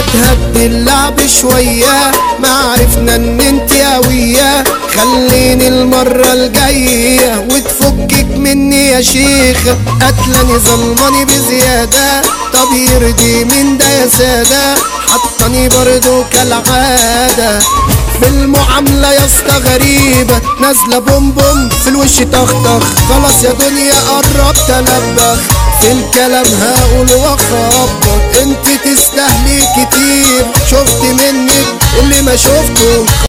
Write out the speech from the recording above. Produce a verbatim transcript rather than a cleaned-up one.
تهدي اللعب شوية، ما عرفنا ان انت قوية. خليني المرة الجاية وتفكك مني يا شيخة. قتلاني ظلماني بزيادة، طب يرضي من ده يا سادة؟ حطاني برضو كالعادة بالمعاملة يا اسطى غريبة. نازلة بوم بوم في الوش طخطخ، خلاص يا دنيا قربت البخ. في الكلام هقول واخبط، انت تستاهلي كتير. شفت منك اللي ما شفته.